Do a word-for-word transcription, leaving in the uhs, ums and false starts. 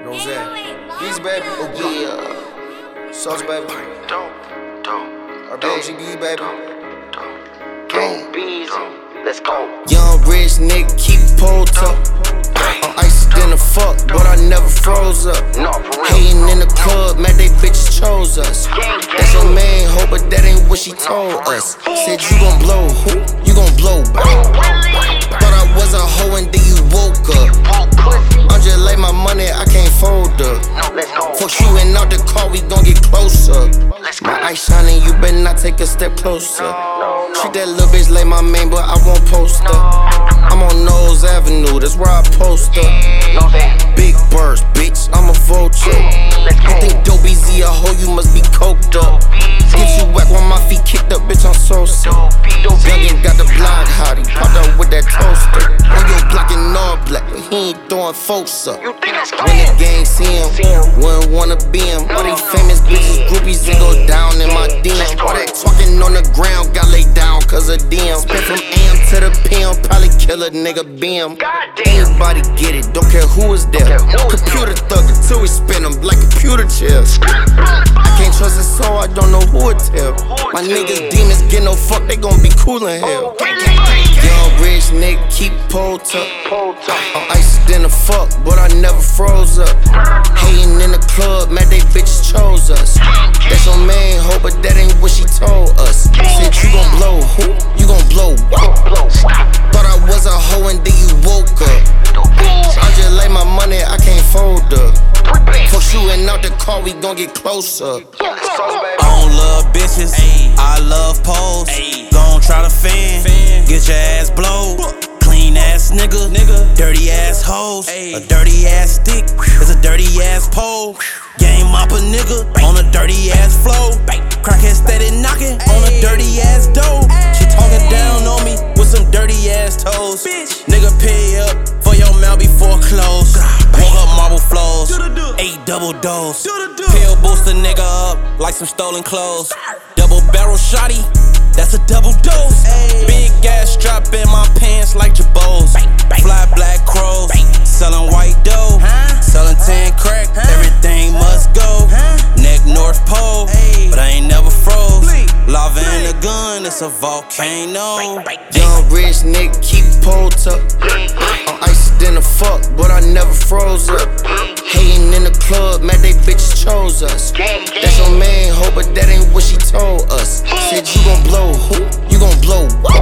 Knows that. These baby. Oh, yeah. Sauce, baby. Dope, dope. R B O G B, baby. Gang Bees. Let's go. Young rich nigga keep pulled up. I'm icy than the fuck, but I never froze up. No, for real. Hating in the club, man, they bitches chose us. That's your main hope, but that ain't what she told us. Said you gon' blow who? You gon' blow Thought I was a hoe and then you woke up. I'm just like my money, I can't fold up. Let's go. Fuck you and out the car, we gon' get closer. My eyes shining, you better not take a step closer. Treat that little bitch like my main, but I won't post her. I'm on Nose Avenue, that's where I post her. Big burst, bitch, I'm a vulture. You think Dope Easy a hoe, you must be coked up. Get you whack when my feet kicked up, bitch, I'm so sick. Youngin' got the block hottie, popped up with that toaster. On your block in all black, but he ain't throwing folks up. You think that's When the gang see him, wouldn't wanna be him. All these famous bitches, groupies, they go down in my D M. All that talking on the ground, got laid down cause of D M. Spent from A M to the P M, probably kill a nigga B M. Anybody get it, don't care who is there. Computer thug until we spin them like computer chairs. I can't trust a soul, I don't know who it tell. My niggas demons get no fuck, they gon' be cool in hell. Young rich nigga keep pulled up. I'm icy than the fuck, but I never froze up. Hating in the club, man, they bitches chose us. That's your main hope, but that ain't what she told us. Said you gon' blow who? You gon' blow what? Thought I was a hoe and then you woke up. I'm just like my money, I can't fold up. Fuck you and out the car, we gon' get closer. I don't love bitches, I love poles. Gon' try to fan, get your ass blowed. Clean ass nigga, dirty ass hoes. A dirty ass stick is a dirty ass pole. Game up a nigga on a dirty ass flow. Crackhead steady knocking on a dirty ass dough. She talking down on me with some dirty ass toes. Nigga pay up for your mouth before close. Woke up marble flows, eight double dose. Pill boost a nigga up like some stolen clothes. Double barrel shotty, that's a double dose. Big ass strap in my pants like Jabos. Fly black crows, selling white dough. Selling ten crack, everything must go. Neck North Pole, but I ain't never froze. Lava in the gun, it's a volcano. Young rich nigga keep pulled up. I'm icy than the fuck, but I never froze up. Hating in the club, man, they bitches chose us. That's your main hope, but that ain't what she told us. Said you gon' blow who? You gon' blow what?